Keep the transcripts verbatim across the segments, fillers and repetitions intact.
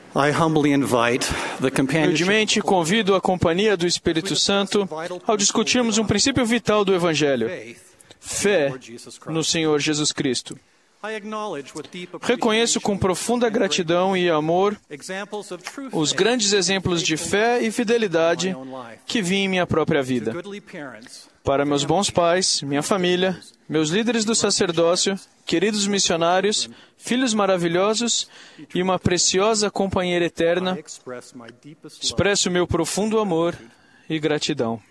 Humildemente convido a companhia do Espírito Santo ao discutirmos um princípio vital do Evangelho: fé no Senhor Jesus Cristo. Reconheço com profunda gratidão e amor os grandes exemplos de fé e fidelidade que vi em minha própria vida. Para meus bons pais, minha família, meus líderes do sacerdócio, queridos missionários, filhos maravilhosos e uma preciosa companheira eterna, expresso meu profundo amor e gratidão.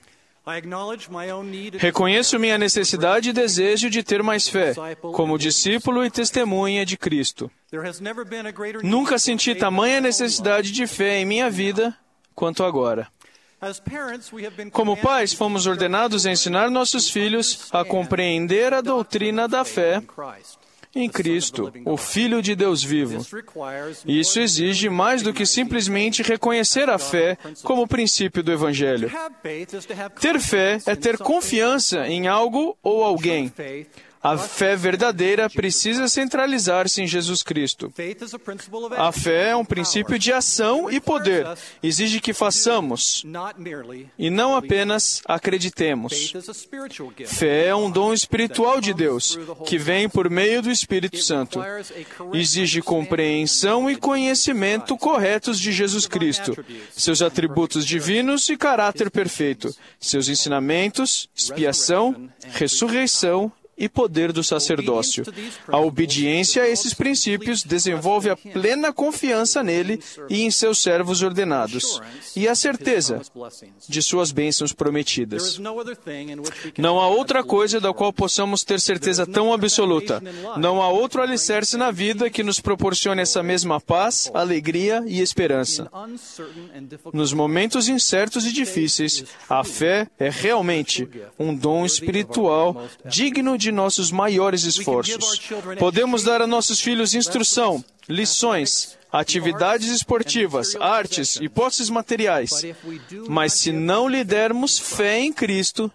Reconheço minha necessidade e desejo de ter mais fé, como discípulo e testemunha de Cristo. Nunca senti tamanha necessidade de fé em minha vida quanto agora. Como pais, fomos ordenados a ensinar nossos filhos a compreender a doutrina da fé em Cristo, o Filho de Deus vivo. Isso exige mais do que simplesmente reconhecer a fé como princípio do Evangelho. Ter fé é ter confiança em algo ou alguém. A fé verdadeira precisa centralizar-se em Jesus Cristo. A fé é um princípio de ação e poder. Exige que façamos e não apenas acreditemos. Fé é um dom espiritual de Deus, que vem por meio do Espírito Santo. Exige compreensão e conhecimento corretos de Jesus Cristo, seus atributos divinos e caráter perfeito, seus ensinamentos, expiação, ressurreição e poder do sacerdócio. A obediência a esses princípios desenvolve a plena confiança nele e em seus servos ordenados, e a certeza de suas bênçãos prometidas. Não há outra coisa da qual possamos ter certeza tão absoluta. Não há outro alicerce na vida que nos proporcione essa mesma paz, alegria e esperança. Nos momentos incertos e difíceis, a fé é realmente um dom espiritual digno de de nossos maiores esforços. Podemos dar a nossos filhos instrução, lições, atividades esportivas, artes e posses materiais, mas se não lhe dermos fé em Cristo,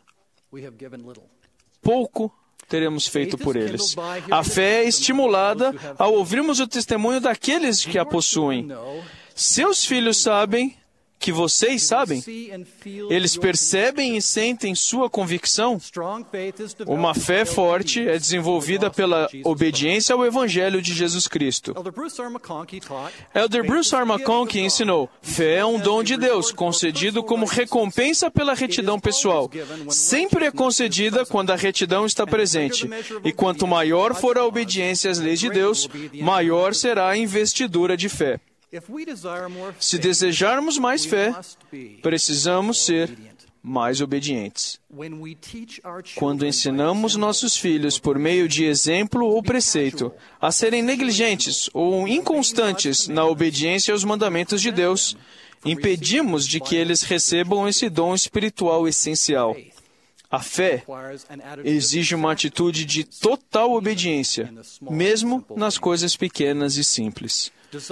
pouco teremos feito por eles. A fé é estimulada ao ouvirmos o testemunho daqueles que a possuem. Seus filhos sabem que vocês sabem? Eles percebem e sentem sua convicção? Uma fé forte é desenvolvida pela obediência ao Evangelho de Jesus Cristo. Elder Bruce R. McConkie ensinou: fé é um dom de Deus, concedido como recompensa pela retidão pessoal. Sempre é concedida quando a retidão está presente. E quanto maior for a obediência às leis de Deus, maior será a investidura de fé. Se desejarmos mais fé, precisamos ser mais obedientes. Quando ensinamos nossos filhos por meio de exemplo ou preceito a serem negligentes ou inconstantes na obediência aos mandamentos de Deus, impedimos de que eles recebam esse dom espiritual essencial. A fé exige uma atitude de total obediência, mesmo nas coisas pequenas e simples.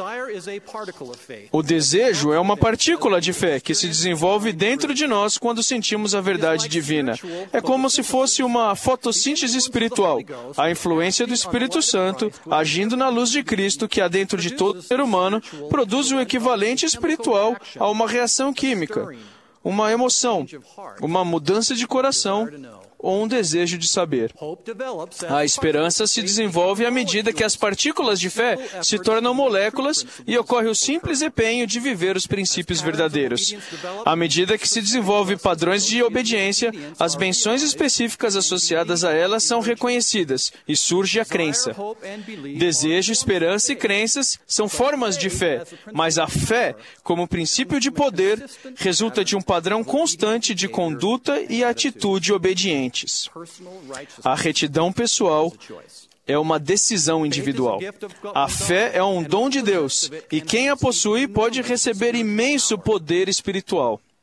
O desejo é uma partícula de fé que se desenvolve dentro de nós quando sentimos a verdade divina. É como se fosse uma fotossíntese espiritual, a influência do Espírito Santo, agindo na luz de Cristo que há dentro de todo ser humano, produz o equivalente espiritual a uma reação química, uma emoção, uma mudança de coração ou um desejo de saber. A esperança se desenvolve à medida que as partículas de fé se tornam moléculas e ocorre o simples empenho de viver os princípios verdadeiros. À medida que se desenvolve padrões de obediência, as benções específicas associadas a elas são reconhecidas e surge a crença. Desejo, esperança e crenças são formas de fé, mas a fé, como princípio de poder, resulta de um padrão constante de conduta e atitude obediente. A retidão pessoal é uma decisão individual. A fé é um dom de Deus, e quem a possui pode receber imenso poder espiritual.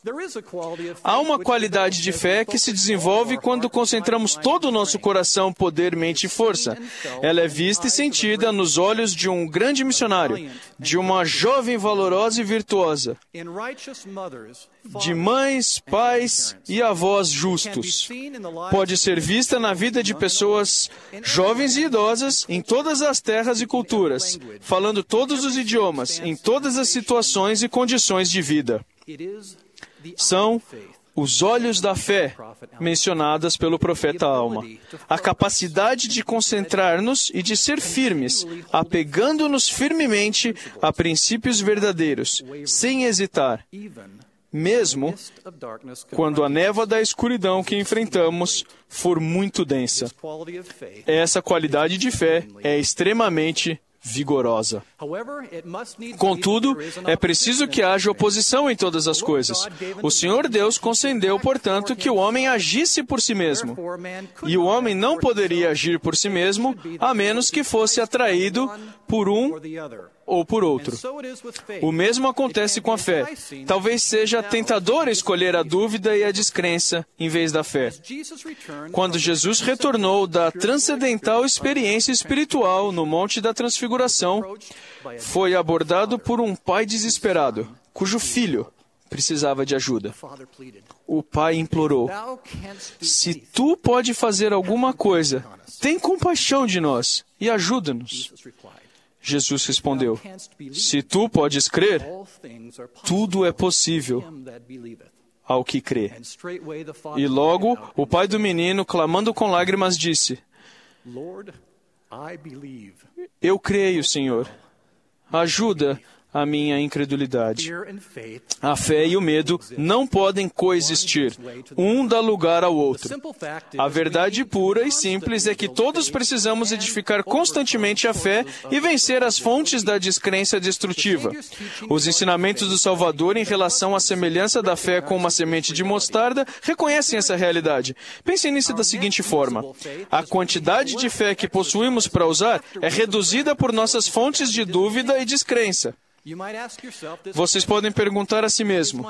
Há uma qualidade de fé que se desenvolve quando concentramos todo o nosso coração, poder, mente e força. Ela é vista e sentida nos olhos de um grande missionário, de uma jovem valorosa e virtuosa, de mães, pais e avós justos. Pode ser vista na vida de pessoas jovens e idosas em todas as terras e culturas, falando todos os idiomas, em todas as situações e condições de vida. São os olhos da fé mencionadas pelo profeta Alma. A capacidade de concentrar-nos e de ser firmes, apegando-nos firmemente a princípios verdadeiros, sem hesitar, mesmo quando a névoa da escuridão que enfrentamos for muito densa. Essa qualidade de fé é extremamente vigorosa. Contudo, é preciso que haja oposição em todas as coisas. O Senhor Deus concedeu, portanto, que o homem agisse por si mesmo. E o homem não poderia agir por si mesmo, a menos que fosse atraído por um ou por outro. O mesmo acontece com a fé. Talvez seja tentador escolher a dúvida e a descrença em vez da fé. Quando Jesus retornou da transcendental experiência espiritual no Monte da Transfiguração, foi abordado por um pai desesperado, cujo filho precisava de ajuda. O pai implorou: "Se tu pode fazer alguma coisa, tem compaixão de nós e ajuda-nos." Jesus respondeu: "Se tu podes crer, tudo é possível ao que crê." E logo, o pai do menino, clamando com lágrimas, disse: "Eu creio, Senhor. Ajuda a minha incredulidade." A fé e o medo não podem coexistir. Um dá lugar ao outro. A verdade pura e simples é que todos precisamos edificar constantemente a fé e vencer as fontes da descrença destrutiva. Os ensinamentos do Salvador em relação à semelhança da fé com uma semente de mostarda reconhecem essa realidade. Pensem nisso da seguinte forma: a quantidade de fé que possuímos para usar é reduzida por nossas fontes de dúvida e descrença. Vocês podem perguntar a si mesmo: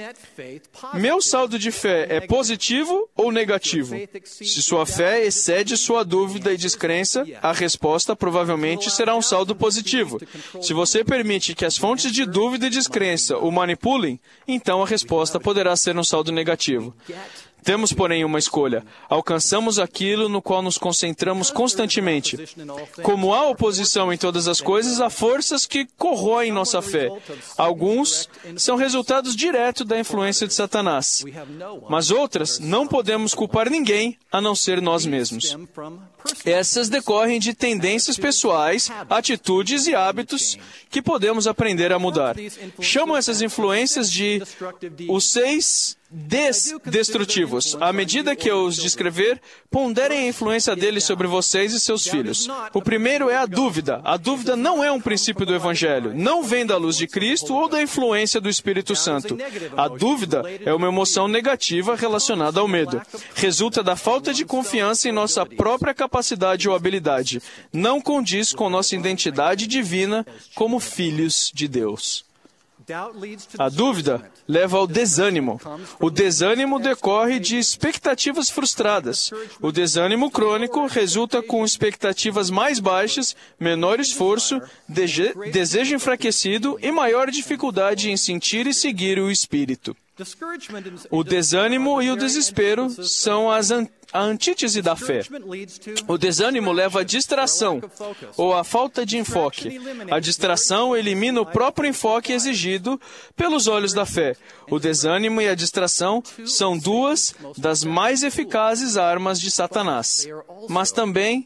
meu saldo de fé é positivo ou negativo? Se sua fé excede sua dúvida e descrença, a resposta provavelmente será um saldo positivo. Se você permite que as fontes de dúvida e descrença o manipulem, então a resposta poderá ser um saldo negativo. Temos, porém, uma escolha. Alcançamos aquilo no qual nos concentramos constantemente. Como há oposição em todas as coisas, há forças que corroem nossa fé. Alguns são resultados diretos da influência de Satanás. Mas outras, não podemos culpar ninguém a não ser nós mesmos. Essas decorrem de tendências pessoais, atitudes e hábitos que podemos aprender a mudar. Chamam essas influências de os seis desdestrutivos. À medida que eu os descrever, ponderem a influência deles sobre vocês e seus filhos. O primeiro é a dúvida. A dúvida não é um princípio do Evangelho. Não vem da luz de Cristo ou da influência do Espírito Santo. A dúvida é uma emoção negativa relacionada ao medo. Resulta da falta de confiança em nossa própria capacidade ou habilidade. Não condiz com nossa identidade divina como filhos de Deus. A dúvida leva ao desânimo. O desânimo decorre de expectativas frustradas. O desânimo crônico resulta com expectativas mais baixas, menor esforço, dege- desejo enfraquecido e maior dificuldade em sentir e seguir o Espírito. O desânimo e o desespero são as an- a antítese da fé. O desânimo leva à distração, ou à falta de enfoque. A distração elimina o próprio enfoque exigido pelos olhos da fé. O desânimo e a distração são duas das mais eficazes armas de Satanás, mas também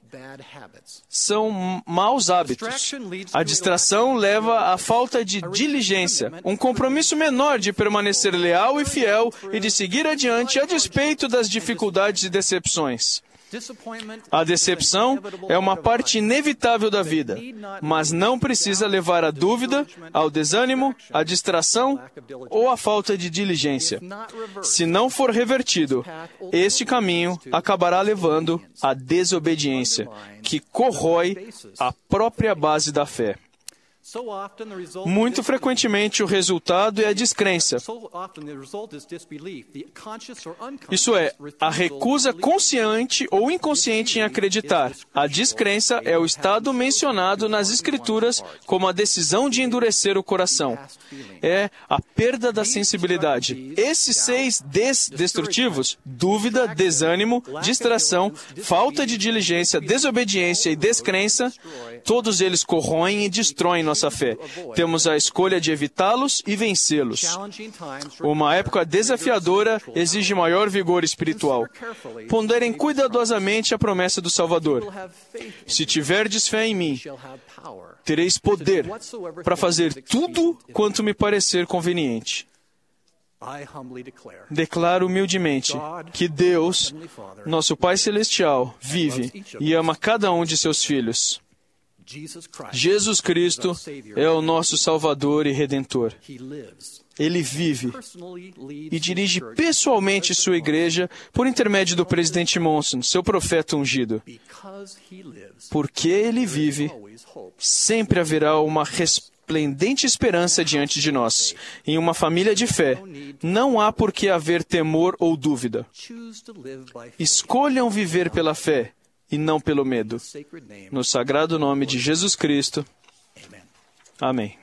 são maus hábitos. A distração leva à falta de diligência, um compromisso menor de permanecer leal e fiel e de seguir adiante a despeito das dificuldades e decepções. A decepção é uma parte inevitável da vida, mas não precisa levar à dúvida, ao desânimo, à distração ou à falta de diligência. Se não for revertido, este caminho acabará levando à desobediência, que corrói a própria base da fé. Muito frequentemente, o resultado é a descrença. Isso é, a recusa consciente ou inconsciente em acreditar. A descrença é o estado mencionado nas Escrituras como a decisão de endurecer o coração. É a perda da sensibilidade. Esses seis des destrutivos, dúvida, desânimo, distração, falta de diligência, desobediência e descrença, todos eles corroem e destroem nossa fé. Temos a escolha de evitá-los e vencê-los. Uma época desafiadora exige maior vigor espiritual. Ponderem cuidadosamente a promessa do Salvador. Se tiverdes fé em mim, tereis poder para fazer tudo quanto me parecer conveniente. Declaro humildemente que Deus, nosso Pai Celestial, vive e ama cada um de seus filhos. Jesus Cristo é o nosso Salvador e Redentor. Ele vive e dirige pessoalmente sua igreja por intermédio do presidente Monson, seu profeta ungido. Porque ele vive, sempre haverá uma resplendente esperança diante de nós. Em uma família de fé, não há por que haver temor ou dúvida. Escolham viver pela fé e não pelo medo. No sagrado nome de Jesus Cristo. Amém.